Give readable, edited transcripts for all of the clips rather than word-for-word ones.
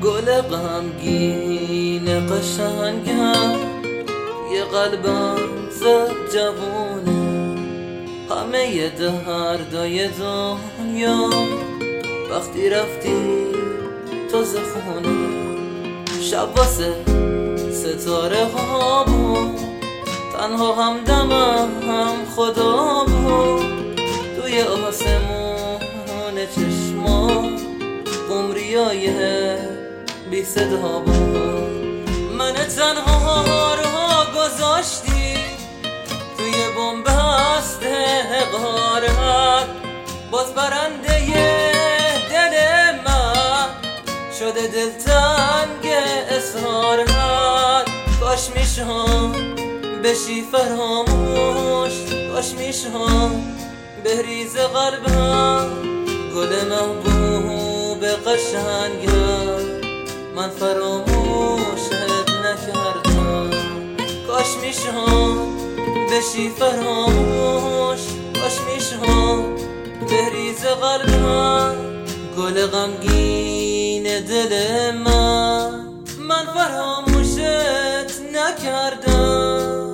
گل غمگین قشنگم یه قلبم زد جوونه، همه دردای دنیا وقتی رفتی تو زخونه. شب واسه ستاره ها بود، تنها همدمم هم خدا بود. توی آسمون چشما قمریای بی صدا بود. من تنها رو گذاشتی توی بن‌بست غارت، باز برنده دل من شده دلتنگ اسرارت. کاش میشم بشی فراموش، کاش میشم بریز قلبم گل محبوب قشنگم. من فراموشت نکردم، کاش میشم بشی فراموش، کاش میشم بریز قلبم گل غمگین دل من فراموشت نکردم.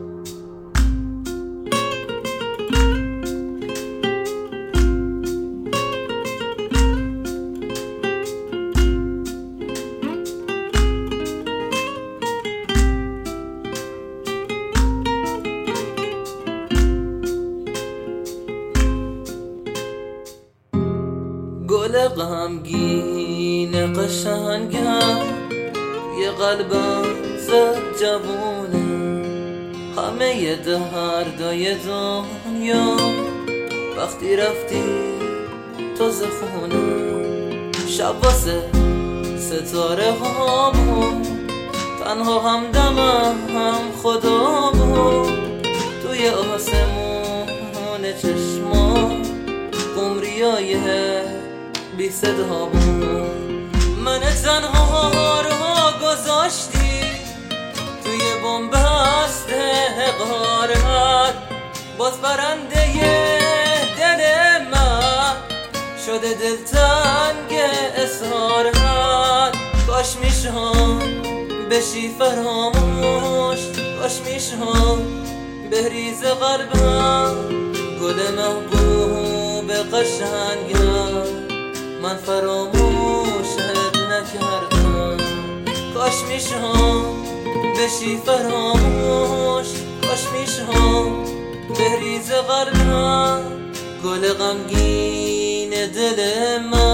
گل غمگین قشنگم یه قلبم زد جوونه، همه دردای دنیا وقتی رفتی تو زخونه. شب واسه ستاره ها بود، تنها همدمم هم خدا بود. توی آسمون چشما قمریای بی صدا بود. من تنها رو گذاشتی توی بن‌بست غارت، باز برنده دل من شده دلتنگ اسرارت. کاش میشم بشی فراموش، کاش میشم بریز قلبم گل محبوب قشنگم. من فراموشت نکردم، کاش میشم بشی فراموش، کاش میشم بریز قلبم گل غمگین دل من.